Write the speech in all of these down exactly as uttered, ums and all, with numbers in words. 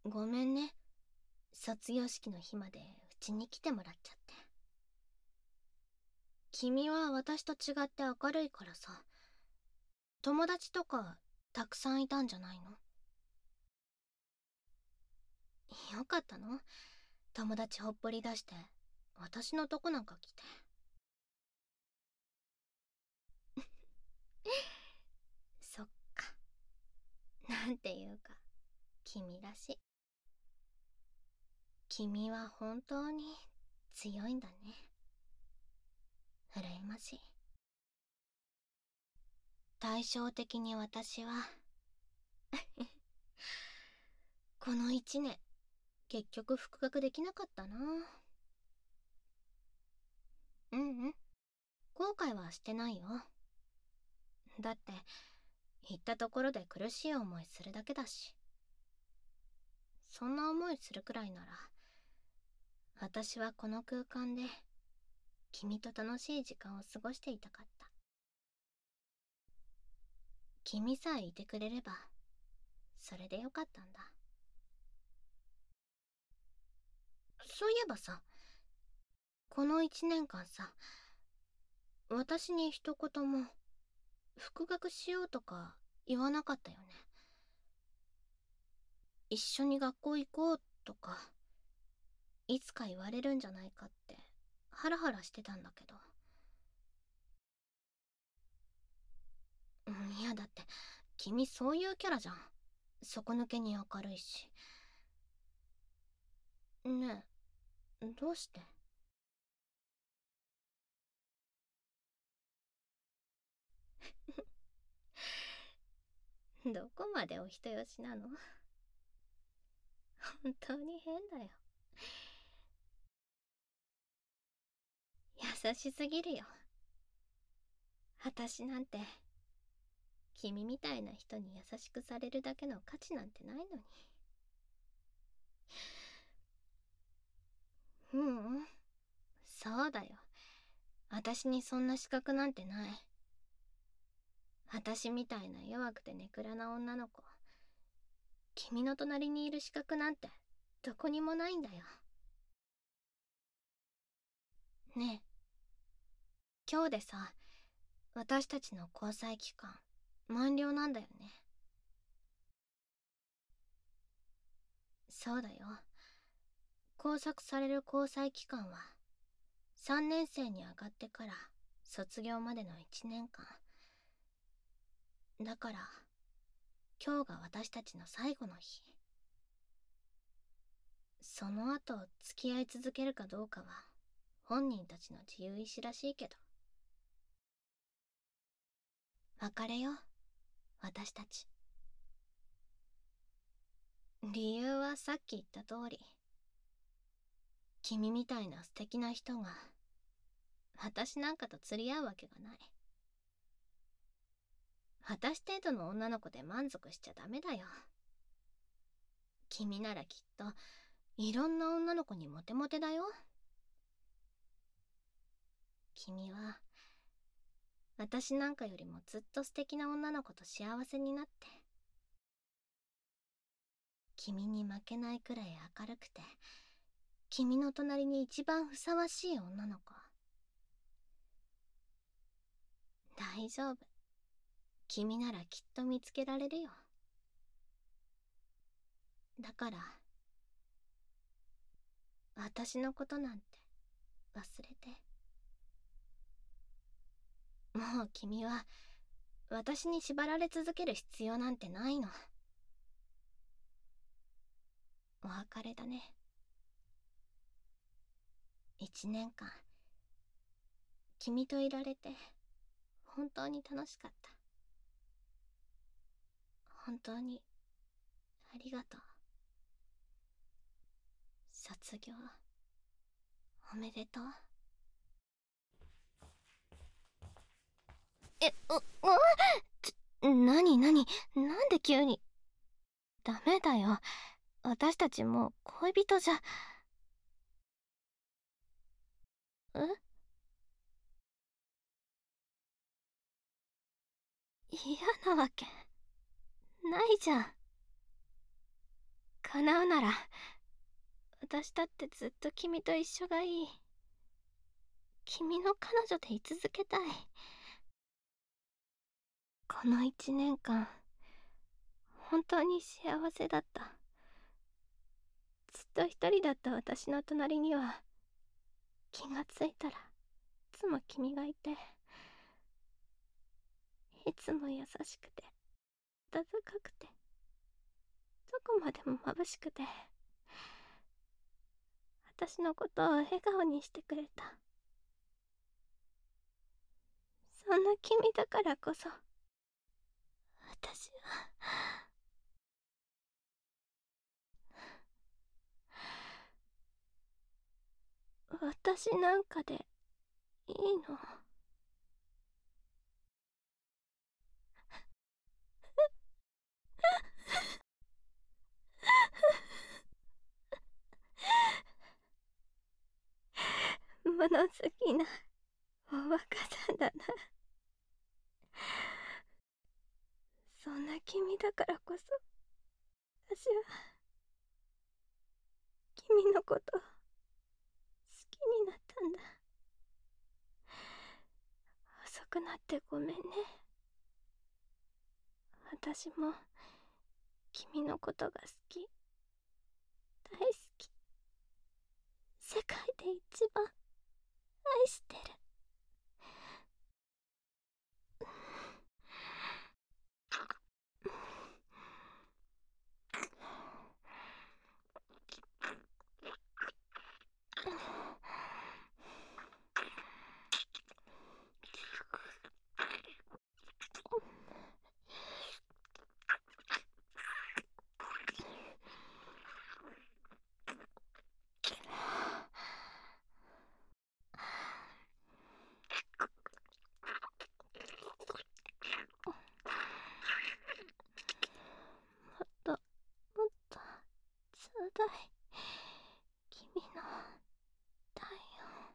ごめんね。卒業式の日までうちに来てもらっちゃって。君は私と違って明るいからさ、友達とかたくさんいたんじゃないの？よかったの？友達ほっぽり出して私のとこなんか来て。そっか。なんていうか君らしい。君は本当に強いんだね。羨ましい。対照的に私はこの一年結局復学できなかったな。うんうん、後悔はしてないよ。だって行ったところで苦しい思いするだけだし。そんな思いするくらいなら私はこの空間で君と楽しい時間を過ごしていたかった。君さえいてくれればそれでよかったんだ。そういえばさ、この一年間さ、私に一言も復学しようとか言わなかったよね。一緒に学校行こうとかいつか言われるんじゃないかってハラハラしてたんだけど。うん、いやだって君そういうキャラじゃん。底抜けに明るいし。ねえ、どうして？どこまでお人よしなの？本当に変だよ。優しすぎるよ。私なんて君みたいな人に優しくされるだけの価値なんてないのに。ううん、そうだよ。私にそんな資格なんてない。私みたいな弱くてネクラな女の子、君の隣にいる資格なんてどこにもないんだよ。ねえ、今日でさ、私たちの交際期間満了なんだよね。そうだよ。拘束される交際期間はさんねん生に上がってから卒業までのいちねんかんだから、今日が私たちの最後の日。その後付き合い続けるかどうかは本人たちの自由意志らしいけど。別れよう、私たち。理由はさっき言った通り、君みたいな素敵な人が私なんかと釣り合うわけがない。私程度の女の子で満足しちゃダメだよ。君ならきっといろんな女の子にモテモテだよ。君は私なんかよりもずっと素敵な女の子と幸せになって、君に負けないくらい明るくて君の隣に一番ふさわしい女の子。大丈夫、君ならきっと見つけられるよ。だから私のことなんて忘れて。もう君は私に縛られ続ける必要なんてないの。お別れだね。一年間君といられて本当に楽しかった。本当にありがとう。卒業おめでとう。え、う、うちょ、なになに、なんで急に。ダメだよ、私たちもう恋人じゃ。え、嫌なわけないじゃん。 叶うなら私だってずっと君と一緒がいい。君の彼女で居続けたい。この一年間本当に幸せだった。ずっと一人だった私の隣には気がついたらいつも君がいて、いつも優しくて温かくて、どこまでも眩しくて、私のことを笑顔にしてくれた。そんな君だからこそ私は私なんかでいいの？物好きなおバカさんだな。そんな君だからこそ私は君のこと好きになったんだ。遅くなってごめんね。私も君のことが好き、大好き、世界で一番愛してる。もっともっとちょうだい、君の体温。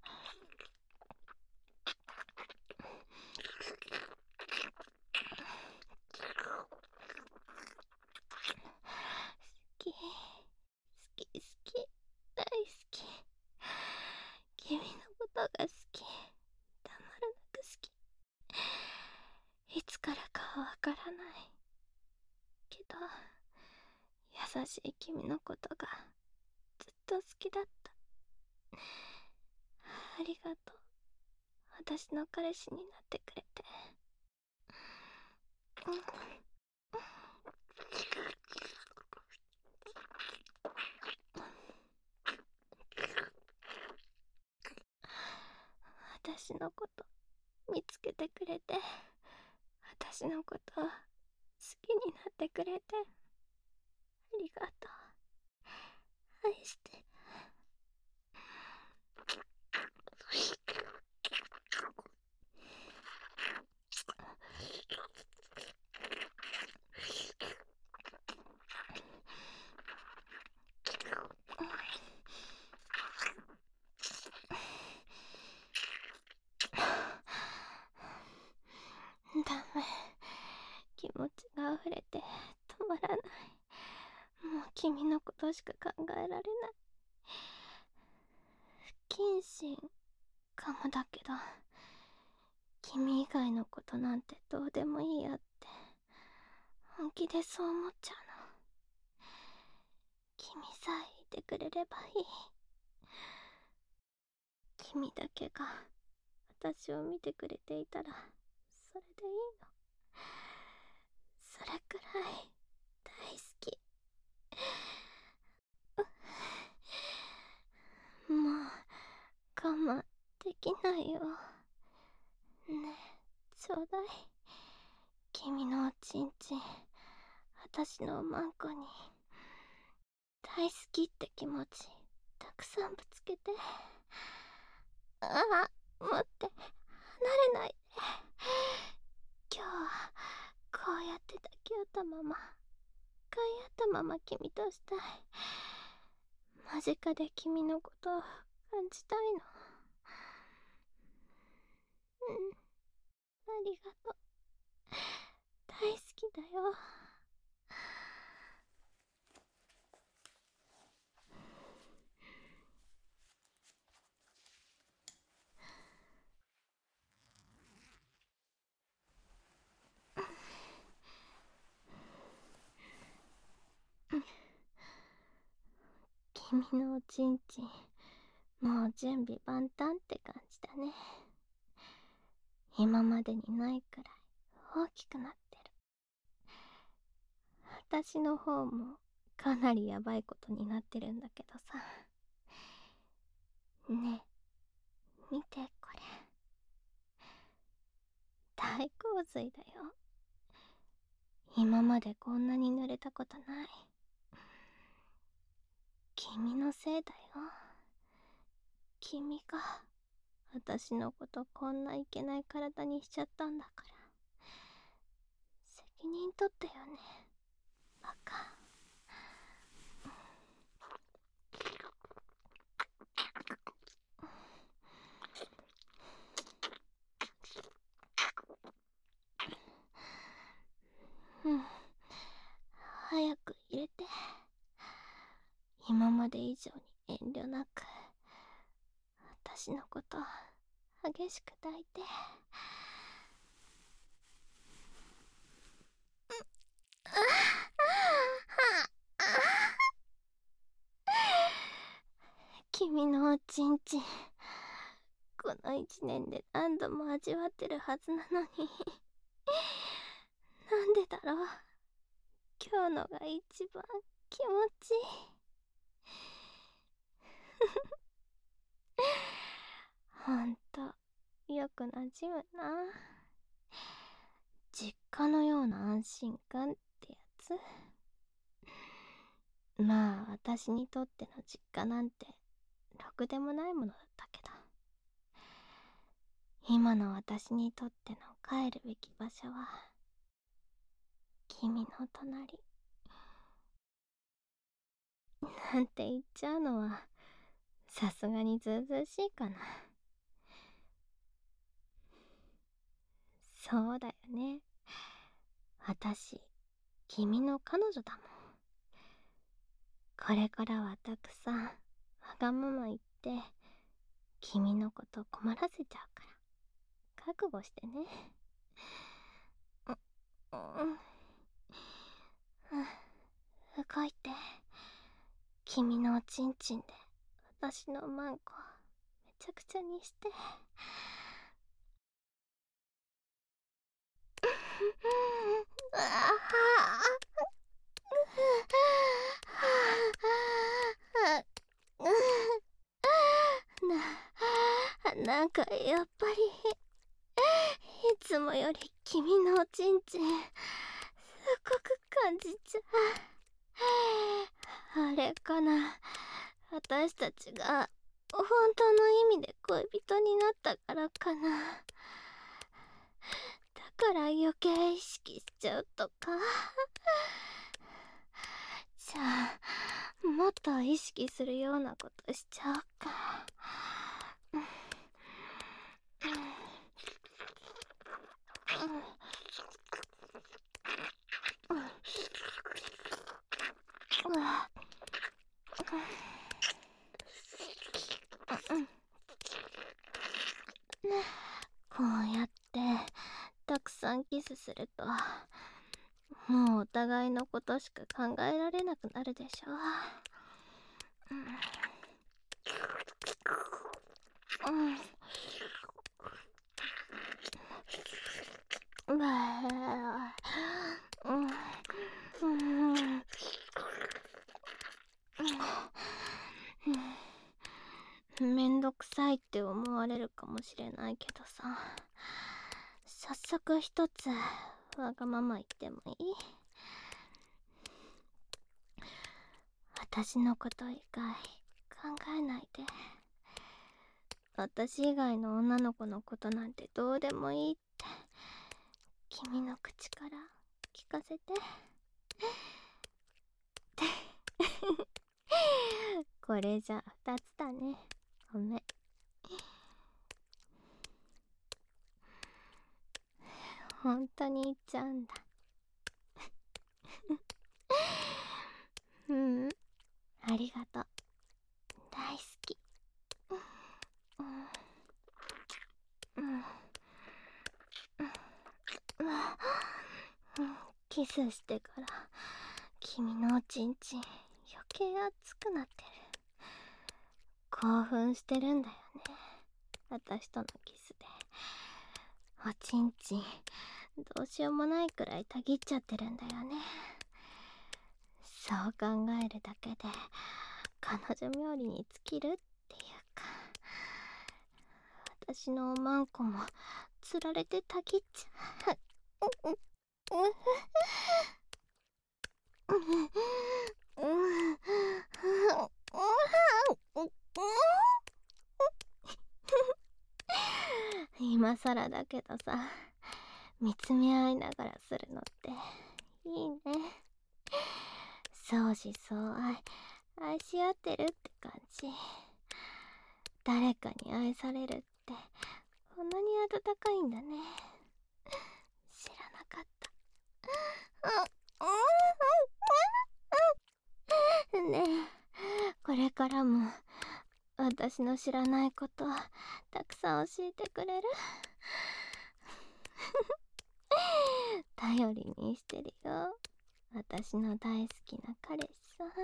好き好き好き、大好き。君のことが好き、たまらなく好き。いつからかはわからないけど、優しい君のことがずっと好きだった。ありがとう、私の彼氏になってくれて。うん、私のこと見つけてくれて、私のこと好きになってくれてありがとう。愛してる。ダメ、気持ちが溢れて止まらない。もう君のことしか考えられない。不謹慎かもだけど、君以外のことなんてどうでもいいやって本気でそう思っちゃうの。君さえいてくれればいい。君だけが私を見てくれていたらそれでいいの。それくらい大好き。もう我慢できないよ。ねえ、ちょうだい。君のおちんちん私のおまんこに大好きって気持ちたくさんぶつけて。ああ、待って、離れないで。今日はこうやって抱き合ったまま、飼い合ったまま君としたい。間近で君のことを感じたいの。うん、ありがとう。大好きだよ。 君のおちんちん、もう準備万端って感じだね。今までにないくらい大きくなってる。私の方もかなりヤバいことになってるんだけどさ。ねえ、見てこれ。大洪水だよ。今までこんなに濡れたことない。君のせいだよ。君が私のことこんないけない体にしちゃったんだから、責任取ってよね、バカ。うん、早く入れて。今まで以上に遠慮なく私のこと激しく抱いて。君のおちんちん、この一年で何度も味わってるはずなのに、なんでだろう。今日のが一番気持ちいい。ほんとよくなじむな。実家のような安心感ってやつ。まあ私にとっての実家なんてろくでもないものだったけど、今の私にとっての帰るべき場所は君の隣。なんて言っちゃうのはさすがにずうずうしいかな。そうだよね。私君の彼女だもん。これからはたくさんわがまま言って君のこと困らせちゃうから覚悟してね。う、うん、動いて。君のおちんちんで私のマンコめちゃくちゃにして。な、なんかやっぱりいつもより君のおちんちんすっごく感じちゃう。あれかな、私たちが本当の意味で恋人になったからかな。だから余計意識しちゃうとか。じゃあもっと意識するようなことしちゃおうか。こうやってたくさんキスするともうお互いのことしか考えられなくなるでしょ。うん、うん、めんどくさいって思われるかもしれないけどさ、早速一つわがまま言ってもいい？私のこと以外考えないで。私以外の女の子のことなんてどうでもいいって君の口から聞かせて。これじゃ二つだね。ごめん。本当に言っちゃうんだ。うん、ありがとう。大好き。うんうんうん、キスしてから君のおちんちん余計熱くなってる。 興奮してるんだよね、私とのキスで。おちんちんどうしようもないくらいたぎっちゃってるんだよね。そう考えるだけで彼女冥利に尽きるっていうか、私のおまんこもつられてたぎっちゃう。今さらだけどさ、見つめ合いながらするのっていいね。相思相愛、愛し合ってるって感じ。誰かに愛されるってこんなに温かいんだね。知らなかった。ねえ、これからも私の知らないことたくさん教えてくれる？頼りにしてるよ、私の大好きな彼氏さん。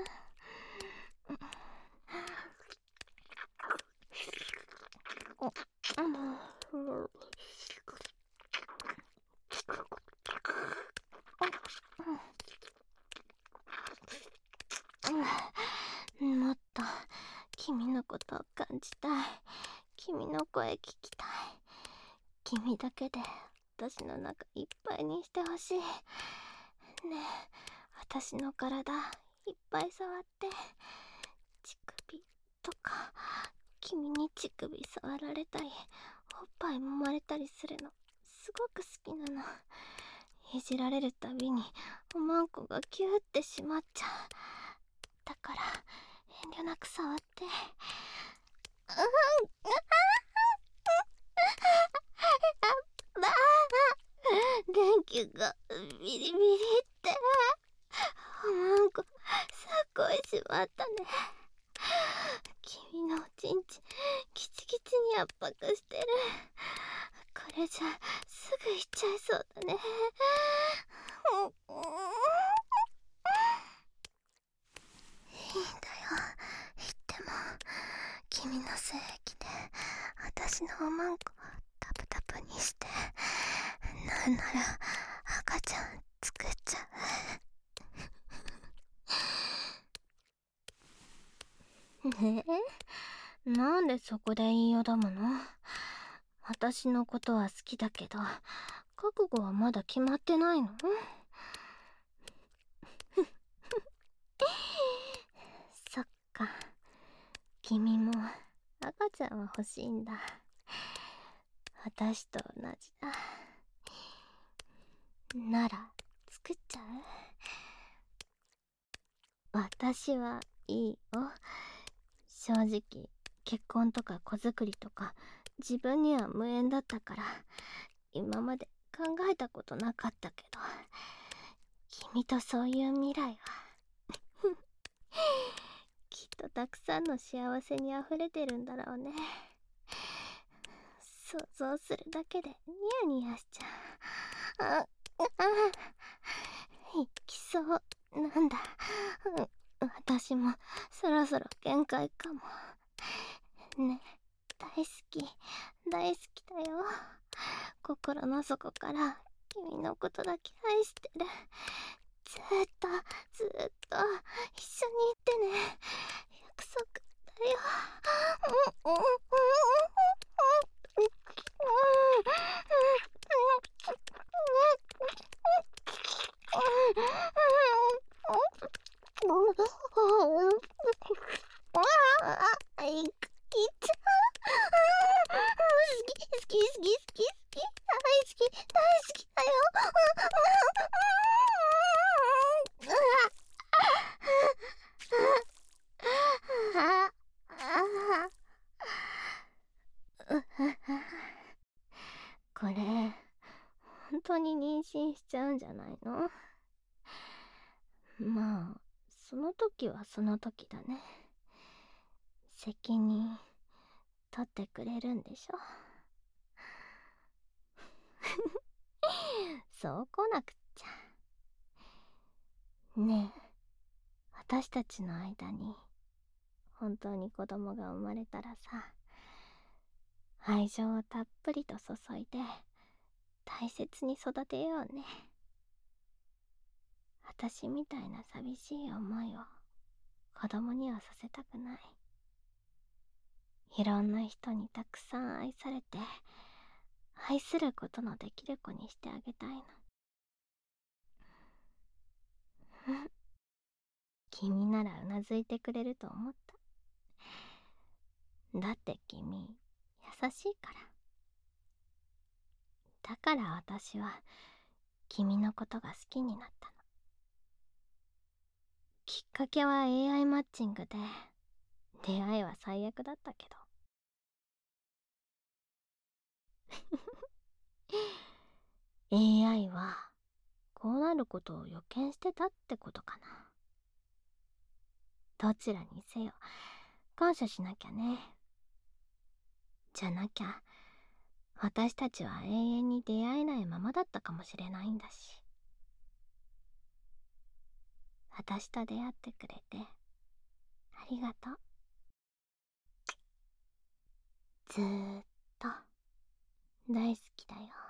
もっと君のことを感じたい。君の声聞きたい。君だけで私の中いっぱいにしてほしい。ねえ、私の体いっぱい触って。乳首とか、君に乳首触られたりおっぱい揉まれたりするのすごく好きなの。いじられるたびにおまんこがキューってしまっちゃう。だから遠慮なく触って。電気がビリビリって。おまんこすっごいしまったね。君のおちんちキチキチに圧迫してる。これじゃすぐ行っちゃいそうだね。いいんだよ、言っても。君の精液で私のおまんこをタプタプにして、なんなら赤ちゃん作っちゃう。ねえ、なんでそこで言いよどむの？私のことは好きだけど覚悟はまだ決まってないの？そっか、君も赤ちゃんは欲しいんだ。私と同じだ。なら作っちゃう？私はいいよ。正直結婚とか子作りとか自分には無縁だったから今まで考えたことなかったけど、君とそういう未来はきっとたくさんの幸せにあふれてるんだろうね。想像するだけでニヤニヤしちゃう。ああ、いきそうなんだ。私もそろそろ限界かもね。大好き大好きだよ。心の底から君のことだけ愛してる。ずーっとずーっと一緒にいてね、約束だよ。うんうんうんうんあいっちゃう。好き好き好き好き好き、大好き大好きだよ。これ本当に妊娠しちゃうんじゃないの？まあその時はその時だね。責任取ってくれるんでしょ？そう来なくっちゃ。ねえ、私たちの間に本当に子供が生まれたらさ、愛情をたっぷりと注いで大切に育てようね。私みたいな寂しい思いを子供にはさせたくない。いろんな人にたくさん愛されて、愛することのできる子にしてあげたいの。君ならうなずいてくれると思った。だって君、優しいから。だから私は君のことが好きになったの。きっかけは エーアイ マッチングで、出会いは最悪だったけど。エーアイ はこうなることを予見してたってことかな。どちらにせよ感謝しなきゃね。じゃなきゃ私たちは永遠に出会えないままだったかもしれないんだし。私と出会ってくれてありがとう。ずーっと大好きだよ。